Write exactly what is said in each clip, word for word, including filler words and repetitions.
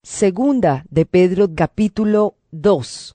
Segunda de Pedro capítulo dos.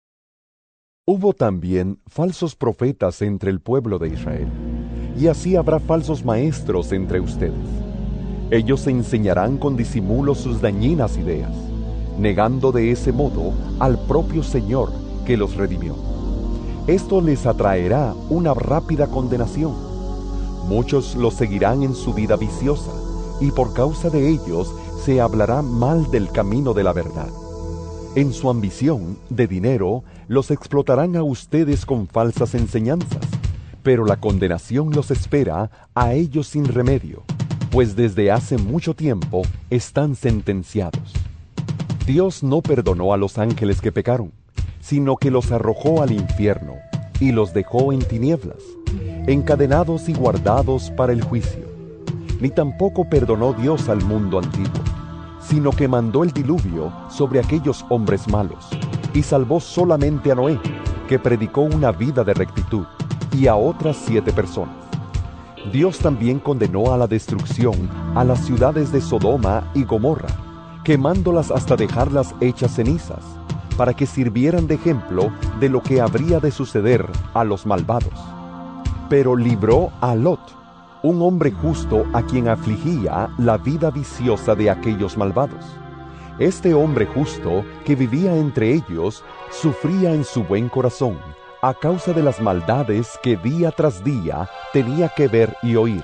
Hubo también falsos profetas entre el pueblo de Israel, y así habrá falsos maestros entre ustedes. Ellos enseñarán con disimulo sus dañinas ideas, negando de ese modo al propio Señor que los redimió. Esto les atraerá una rápida condenación. Muchos los seguirán en su vida viciosa, y por causa de ellos se hablará mal del camino de la verdad. En su ambición de dinero, los explotarán a ustedes con falsas enseñanzas, pero la condenación los espera a ellos sin remedio, pues desde hace mucho tiempo están sentenciados. Dios no perdonó a los ángeles que pecaron, sino que los arrojó al infierno y los dejó en tinieblas, encadenados y guardados para el juicio. Ni tampoco perdonó Dios al mundo antiguo, sino que mandó el diluvio sobre aquellos hombres malos, y salvó solamente a Noé, que predicó una vida de rectitud, y a otras siete personas. Dios también condenó a la destrucción a las ciudades de Sodoma y Gomorra, quemándolas hasta dejarlas hechas cenizas, para que sirvieran de ejemplo de lo que habría de suceder a los malvados. Pero libró a Lot, un hombre justo a quien afligía la vida viciosa de aquellos malvados. Este hombre justo que vivía entre ellos sufría en su buen corazón a causa de las maldades que día tras día tenía que ver y oír.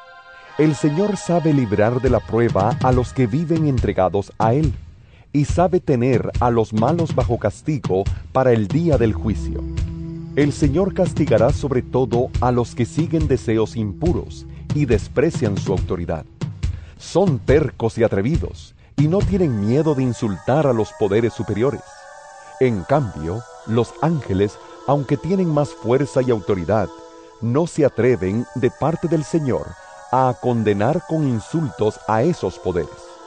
El Señor sabe librar de la prueba a los que viven entregados a Él, y sabe tener a los malos bajo castigo para el día del juicio. El Señor castigará sobre todo a los que siguen deseos impuros y desprecian su autoridad. Son tercos y atrevidos, y no tienen miedo de insultar a los poderes superiores. En cambio, los ángeles, aunque tienen más fuerza y autoridad, no se atreven de parte del Señor a condenar con insultos a esos poderes.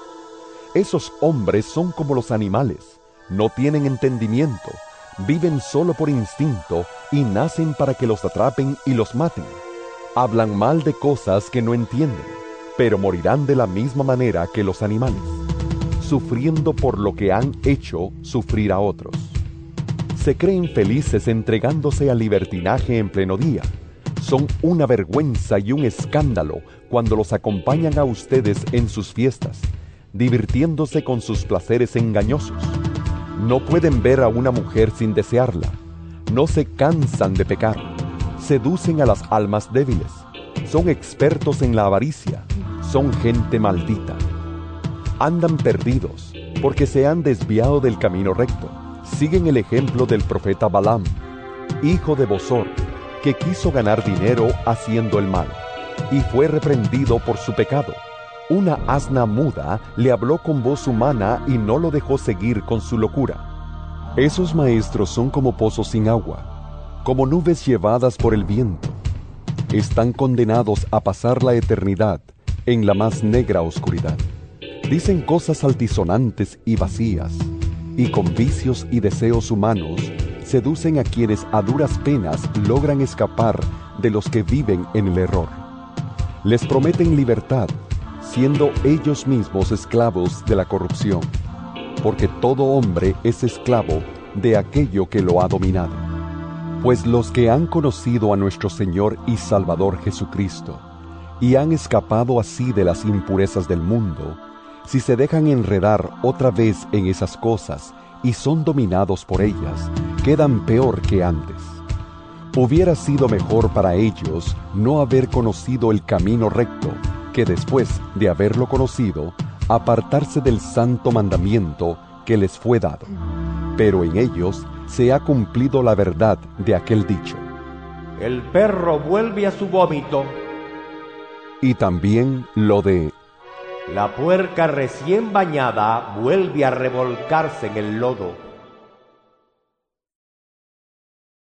Esos hombres son como los animales, no tienen entendimiento, viven solo por instinto y nacen para que los atrapen y los maten. Hablan mal de cosas que no entienden, pero morirán de la misma manera que los animales, sufriendo por lo que han hecho sufrir a otros. Se creen felices entregándose al libertinaje en pleno día. Son una vergüenza y un escándalo cuando los acompañan a ustedes en sus fiestas, divirtiéndose con sus placeres engañosos. No pueden ver a una mujer sin desearla, no se cansan de pecar, seducen a las almas débiles, son expertos en la avaricia, son gente maldita. Andan perdidos porque se han desviado del camino recto. Siguen el ejemplo del profeta Balaam, hijo de Bosor, que quiso ganar dinero haciendo el mal, y fue reprendido por su pecado. Una asna muda le habló con voz humana y no lo dejó seguir con su locura. Esos maestros son como pozos sin agua, como nubes llevadas por el viento. Están condenados a pasar la eternidad en la más negra oscuridad. Dicen cosas altisonantes y vacías, y con vicios y deseos humanos seducen a quienes a duras penas logran escapar de los que viven en el error. Les prometen libertad, siendo ellos mismos esclavos de la corrupción, porque todo hombre es esclavo de aquello que lo ha dominado. Pues los que han conocido a nuestro Señor y Salvador Jesucristo, y han escapado así de las impurezas del mundo, si se dejan enredar otra vez en esas cosas y son dominados por ellas, quedan peor que antes. Hubiera sido mejor para ellos no haber conocido el camino recto, que después de haberlo conocido, apartarse del santo mandamiento que les fue dado. Pero en ellos se ha cumplido la verdad de aquel dicho: el perro vuelve a su vómito. Y también lo de: la puerca recién bañada vuelve a revolcarse en el lodo.